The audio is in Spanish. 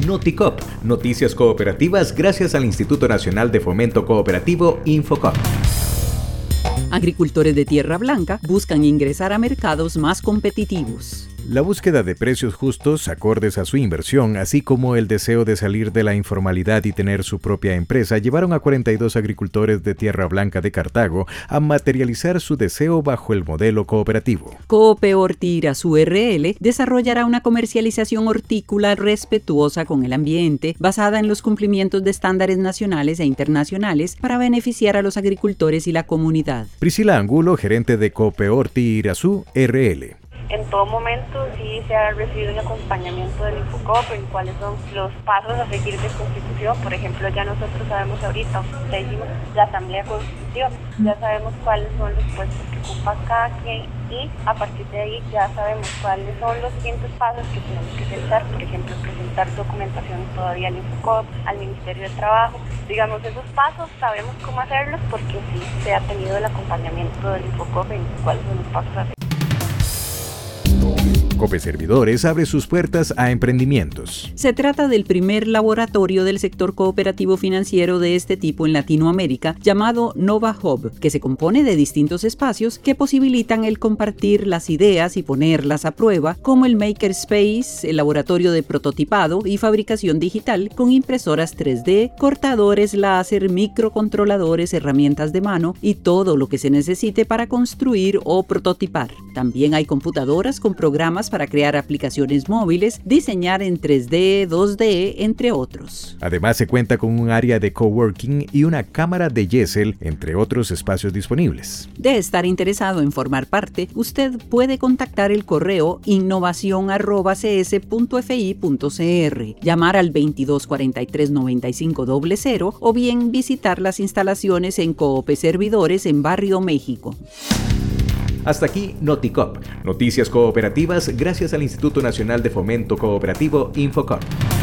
Noticop, noticias cooperativas gracias al Instituto Nacional de Fomento Cooperativo Infocop. Agricultores de Tierra Blanca buscan ingresar a mercados más competitivos. La búsqueda de precios justos acordes a su inversión, así como el deseo de salir de la informalidad y tener su propia empresa, llevaron a 42 agricultores de Tierra Blanca de Cartago a materializar su deseo bajo el modelo cooperativo. Coope Horti Irazú RL desarrollará una comercialización hortícola respetuosa con el ambiente, basada en los cumplimientos de estándares nacionales e internacionales para beneficiar a los agricultores y la comunidad. Priscila Angulo, gerente de Coope Horti Irazú RL. En todo momento sí se ha recibido un acompañamiento del Infocop en cuáles son los pasos a seguir de constitución. Por ejemplo, ya nosotros sabemos ahorita, ya hicimos la asamblea constitutiva, ya sabemos cuáles son los puestos que ocupa cada quien y a partir de ahí ya sabemos cuáles son los siguientes pasos que tenemos que realizar. Por ejemplo, presentar documentación todavía al Infocop, al Ministerio de Trabajo. Digamos, esos pasos sabemos cómo hacerlos porque sí se ha tenido el acompañamiento del Infocop en cuáles son los pasos a seguir. Cope Servidores abre sus puertas a emprendimientos. Se trata del primer laboratorio del sector cooperativo financiero de este tipo en Latinoamérica, llamado Nova Hub, que se compone de distintos espacios que posibilitan el compartir las ideas y ponerlas a prueba, como el Makerspace, el laboratorio de prototipado y fabricación digital con impresoras 3D, cortadores láser, microcontroladores, herramientas de mano y todo lo que se necesite para construir o prototipar. También hay computadoras con programas para crear aplicaciones móviles, diseñar en 3D, 2D, entre otros. Además, se cuenta con un área de coworking y una cámara de Yesel, entre otros espacios disponibles. De estar interesado en formar parte, usted puede contactar el correo innovacion@cs.fi.cr, llamar al 2243-9500 o bien visitar las instalaciones en Coope Servidores en Barrio México. Hasta aquí Noticop, noticias cooperativas gracias al Instituto Nacional de Fomento Cooperativo Infocop.